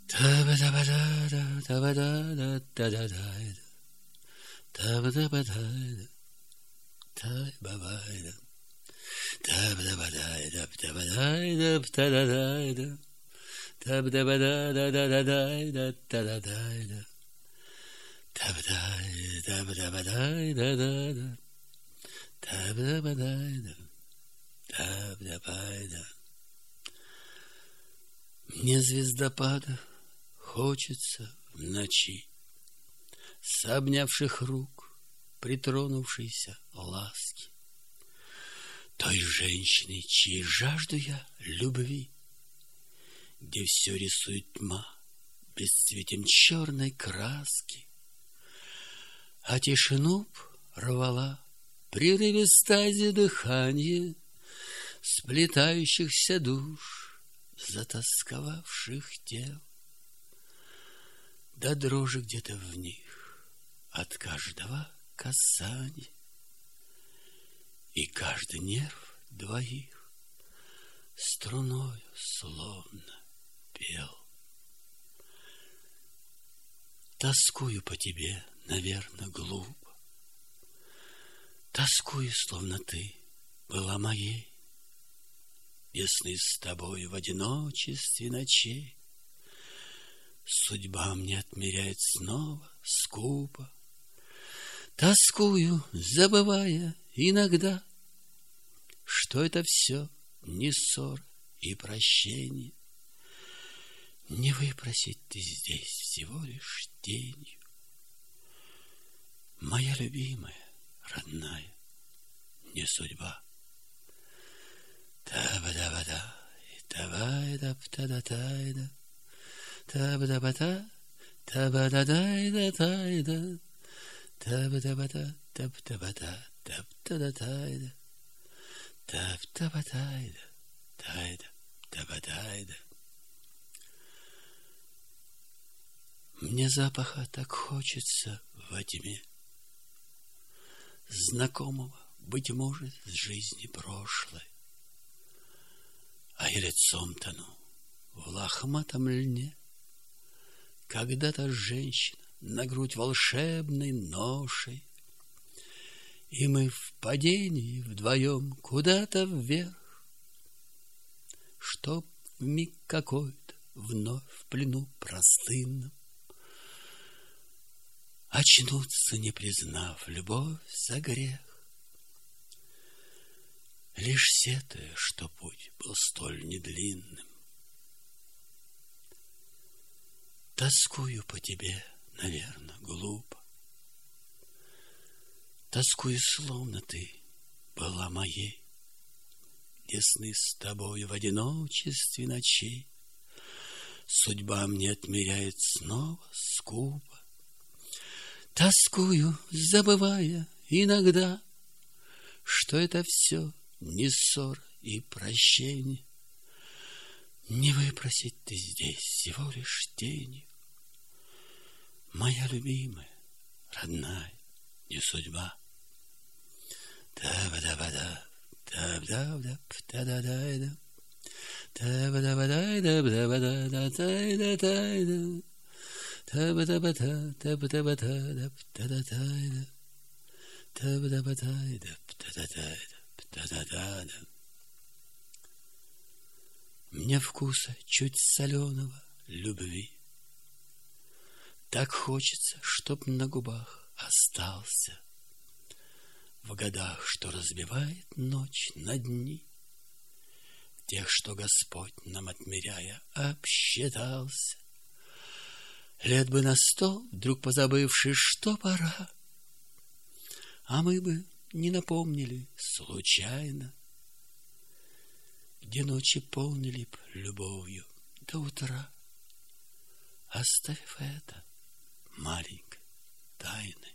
Мне звездопада хочется в ночи, с обнявших рук, притронувшейся ласки, той женщины, чьей жажду я любви, где все рисует тьма бесцветием черной краски, а тишину б рвала прерывистое дыхание сплетающихся душ, затасковавших тел, да дрожи где-то в них от каждого касания, и каждый нерв двоих струною словно пел. Тоскую по тебе, наверно, глупо, тоскую, словно ты была моей, весны с тобой в одиночестве ночей. Судьба мне отмеряет снова скупо. Тоскую, забывая иногда, что это все не ссора и прощение. Не выпросить ты здесь всего лишь тенью. Моя любимая, родная, не судьба. Та-ба-да-ба-да, та-ба-да-та-да-та-да, та-ба-да-ба-да, та-ба-да-да-да-та-да, та-ба-да-ба-да, та-ба-да-ба-да, та-ба-да-та-да, та-ба-да-та-да, та-да, та-ба-да-да. Мне запаха так хочется во тьме, знакомого, быть может, с жизни прошлой. А я лицом тону в лохматом льне. Когда-то женщина на грудь волшебной ношей, и мы в падении вдвоем куда-то вверх, чтоб в миг какой-то вновь в плену простынном очнуться, не признав любовь за грех, лишь сетуя, что путь был столь недлинным. Тоскую по тебе, наверно, глупо, тоскую, словно ты была моей, где сны с тобой в одиночестве ночей судьба мне отмеряет снова скупо. Тоскую, забывая иногда, что это все не ссора и прощение. Не выпросить ты здесь всего лишь тенью. Моя любимая, родная, не судьба. Та-ба-да-ба-да, та-ба-да-ба-да, та-да-да-да, та-ба-да-ба-да-да-ба-да-да-да-да-да-да, та-ба-да-ба-да, та-ба-да-ба-да, та-да-да-да, та-ба-да-ба-да, та-да-да-да. Мне вкуса чуть соленого любви так хочется, чтоб на губах остался в годах, что разбивает ночь на дни, тех, что Господь нам отмеряя обсчитался. Лет бы на 100, вдруг позабывши, что пора, а мы бы не напомнили случайно, где ночи полнили б любовью до утра, оставив это маленькой тайной.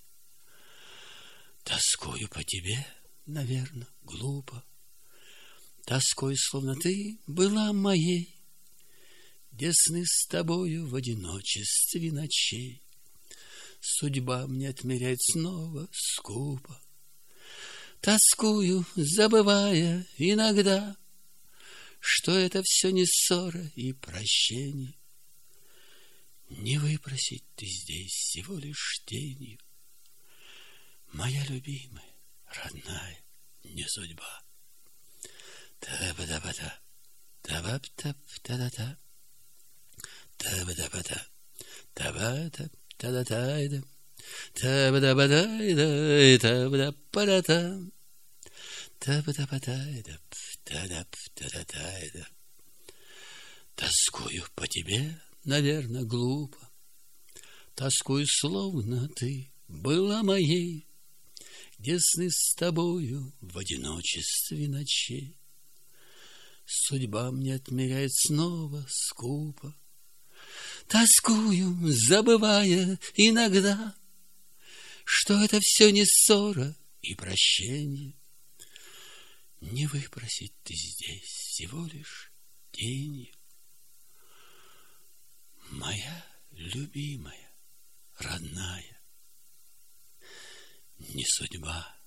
Тоскую по тебе, наверно, глупо, тоскую, словно ты была моей, где сны с тобою в одиночестве ночей судьба мне отмеряет снова скупо. Тоскую, забывая иногда, что это все не ссора и прощение. Не выпросить ты здесь всего лишь тенью, моя любимая, родная, не судьба. Та-ба-да-ба-да, та-ба-та-та-та-та, та-ба-да-ба-да, та-ба-та-та-та-та-та, та-ба-да-ба-да-да, та-ба-да-ба-да-та, та-ба-да-ба-да-да, та-да-та-та-та-та. Тоскую по тебе, наверно, глупо, тоскую, словно ты была моей, где сны с тобою в одиночестве ночей. Судьба мне отмеряет снова скупо. Тоскую, забывая иногда, что это все не ссора и прощенье. Не выпросить ты здесь всего лишь тенью, моя любимая, родная, не судьба.